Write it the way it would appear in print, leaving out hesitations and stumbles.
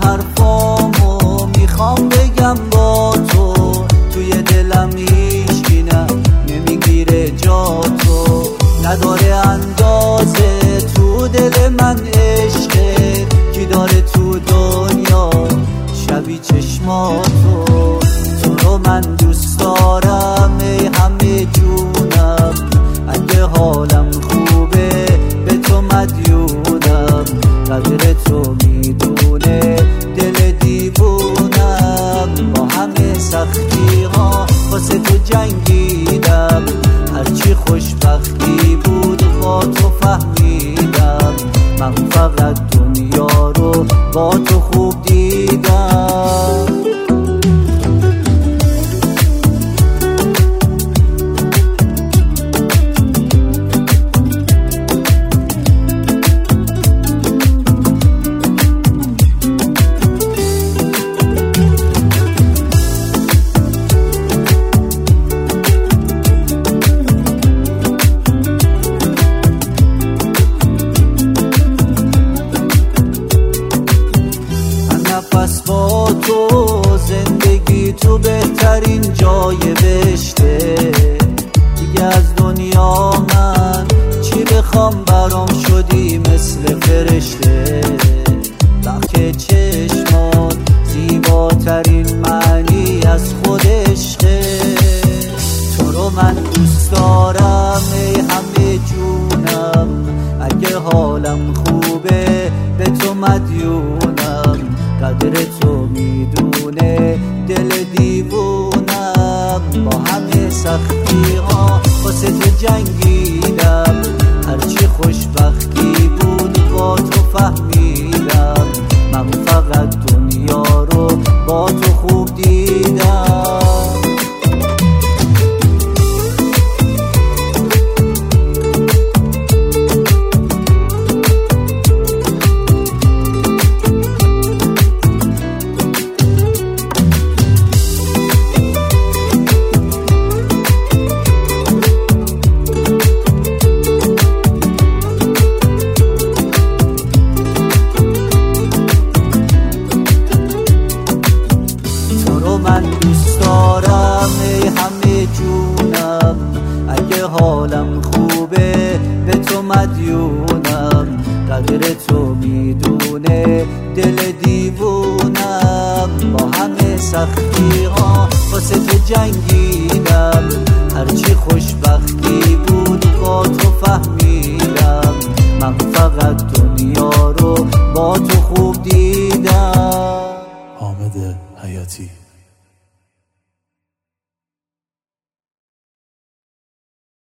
حرفامو میخوام بگم با تو، توی دلم هیچکی نمیگیره جا تو، نداره اندازه تو دل من عشقه، کی داره تو دنیا شبیه چشماتو. تو رو من دوست دارم ای همه جونم، اگه حالم خوبه به تو مدیونم، قدر تو میدونه دل دیوونم، با همه سختی ها واسه تو جنگیدم، هرچی خوشبختی بود با تو فهمیدم، من فقط دنیا رو با تو خوب دیدم. پس با تو زندگی تو بهترین جای بهشته، دیگه از دنیا من چی بخوام، برام شدی مثل فرشته، بخت چشمات زیباترین معنی از خود عشقه. تو رو من دوست دارم ای همه جونم، اگه حالم خوبه به تو مدیونم، قدر تو میدونه دل دیوونم، با همه سختی ها واسه تو جنگیدم، هرچی خوشبختی بود با تو فهمیدم، من فقط دنیا رو با تو خوب دیدم. من دوست دارم ای همه جونم، اگه حالم خوبه به تو مدیونم، قدر تو میدونه دل دیوونم، با همه سختی ها واسه تو جنگیدم، هرچی خوشبختی بود با تو فهمیدم، من فقط دنیا رو با تو خوب دیدم. حامد حیاتی.